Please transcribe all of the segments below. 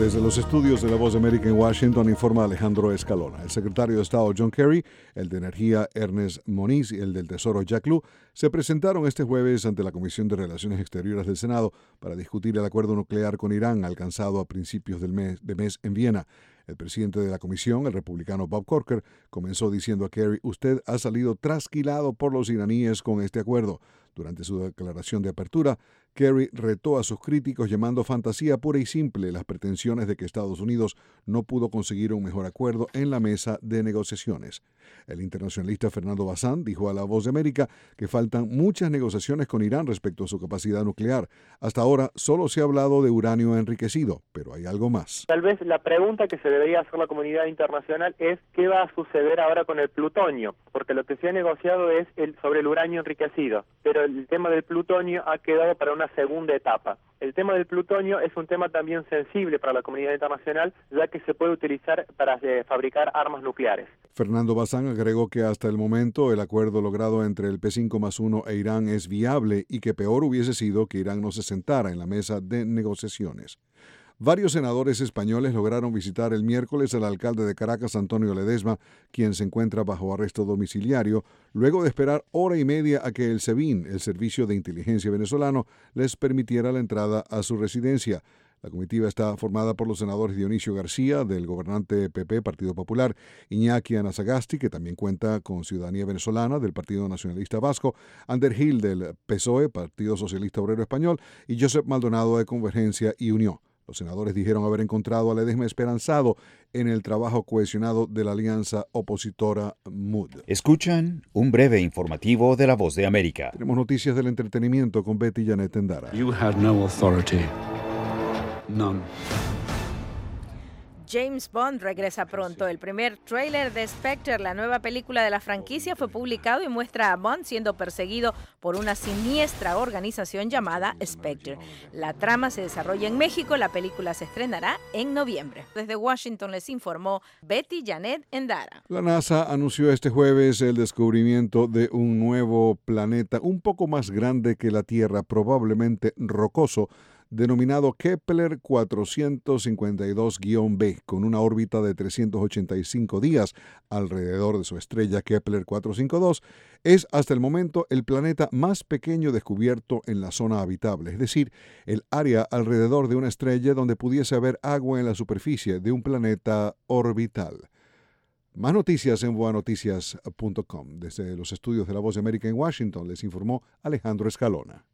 Desde los estudios de La Voz de América en Washington informa Alejandro Escalona. El secretario de Estado John Kerry, el de Energía Ernest Moniz y el del Tesoro Jack Lew se presentaron este jueves ante la Comisión de Relaciones Exteriores del Senado para discutir el acuerdo nuclear con Irán alcanzado a principios de mes en Viena. El presidente de la comisión, el republicano Bob Corker, comenzó diciendo a Kerry: "Usted ha salido trasquilado por los iraníes con este acuerdo". Durante su declaración de apertura, Kerry retó a sus críticos llamando fantasía pura y simple las pretensiones de que Estados Unidos no pudo conseguir un mejor acuerdo en la mesa de negociaciones. El internacionalista Fernando Bazán dijo a La Voz de América que faltan muchas negociaciones con Irán respecto a su capacidad nuclear. Hasta ahora solo se ha hablado de uranio enriquecido, pero hay algo más. Tal vez la pregunta que se debería hacer la comunidad internacional es ¿qué va a suceder ahora con el plutonio? Porque lo que se ha negociado es sobre el uranio enriquecido, pero el tema del plutonio ha quedado para una segunda etapa. El tema del plutonio es un tema también sensible para la comunidad internacional, ya que se puede utilizar para fabricar armas nucleares. Fernando Bazán agregó que hasta el momento el acuerdo logrado entre el P5+1 e Irán es viable y que peor hubiese sido que Irán no se sentara en la mesa de negociaciones. Varios senadores españoles lograron visitar el miércoles al alcalde de Caracas, Antonio Ledesma, quien se encuentra bajo arresto domiciliario, luego de esperar hora y media a que el SEBIN, el Servicio de Inteligencia venezolano, les permitiera la entrada a su residencia. La comitiva está formada por los senadores Dionisio García, del gobernante PP, Partido Popular, Iñaki Anasagasti, que también cuenta con ciudadanía venezolana, del Partido Nacionalista Vasco, Ander Gil, del PSOE, Partido Socialista Obrero Español, y Josep Maldonado, de Convergencia y Unión. Los senadores dijeron haber encontrado a Ledesma esperanzado en el trabajo cohesionado de la alianza opositora MUD. Escuchan un breve informativo de La Voz de América. Tenemos noticias del entretenimiento con Betty Janet Endara. You had no authority. None. James Bond regresa pronto. El primer tráiler de Spectre, la nueva película de la franquicia, fue publicado y muestra a Bond siendo perseguido por una siniestra organización llamada Spectre. La trama se desarrolla en México. La película se estrenará en noviembre. Desde Washington les informó Betty Janet Endara. La NASA anunció este jueves el descubrimiento de un nuevo planeta un poco más grande que la Tierra, probablemente rocoso, denominado Kepler 452-b, con una órbita de 385 días alrededor de su estrella Kepler 452, es hasta el momento el planeta más pequeño descubierto en la zona habitable, es decir, el área alrededor de una estrella donde pudiese haber agua en la superficie de un planeta orbital. Más noticias en boanoticias.com. Desde los estudios de La Voz de América en Washington les informó Alejandro Escalona.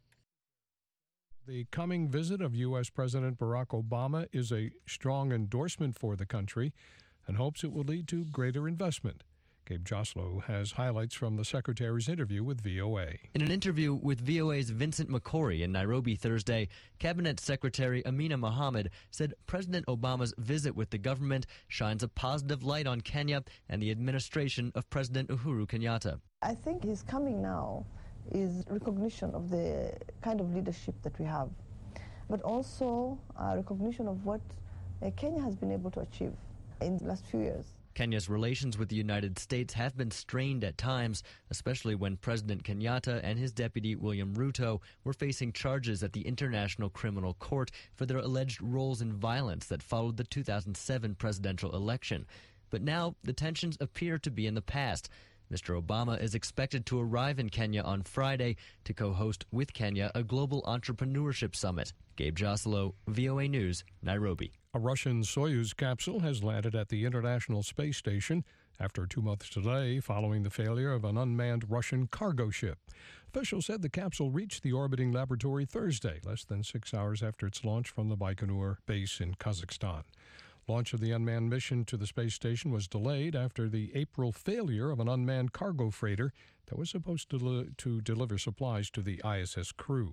The coming visit of U.S. President Barack Obama is a strong endorsement for the country and hopes it will lead to greater investment. Gabe Joslow has highlights from the Secretary's interview with VOA. In an interview with VOA's Vincent McCory in Nairobi Thursday, Cabinet Secretary Amina Mohammed said President Obama's visit with the government shines a positive light on Kenya and the administration of President Uhuru Kenyatta. I think his coming now is recognition of the kind of leadership that we have, but also recognition of what Kenya has been able to achieve in the last few years. Kenya's relations with the United States have been strained at times, especially when President Kenyatta and his deputy William Ruto were facing charges at the International Criminal Court for their alleged roles in violence that followed the 2007 presidential election. But now the tensions appear to be in the past. Mr. Obama is expected to arrive in Kenya on Friday to co-host with Kenya a global entrepreneurship summit. Gabe Joslow, VOA News, Nairobi. A Russian Soyuz capsule has landed at the International Space Station after a 2-month delay following the failure of an unmanned Russian cargo ship. Officials said the capsule reached the orbiting laboratory Thursday, less than 6 hours after its launch from the Baikonur base in Kazakhstan. Launch of the unmanned mission to the space station was delayed after the April failure of an unmanned cargo freighter that was supposed to deliver supplies to the ISS crew.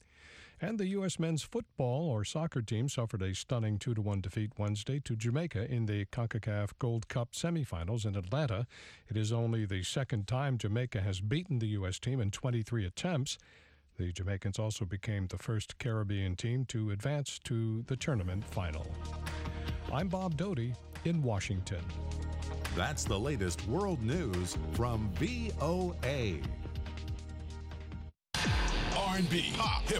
And the U.S. men's football or soccer team suffered a stunning 2-1 defeat Wednesday to Jamaica in the CONCACAF Gold Cup semifinals in Atlanta. It is only the second time Jamaica has beaten the U.S. team in 23 attempts. The Jamaicans also became the first Caribbean team to advance to the tournament final. I'm Bob Doty in Washington. That's the latest world news from VOA. R&B, pop, hip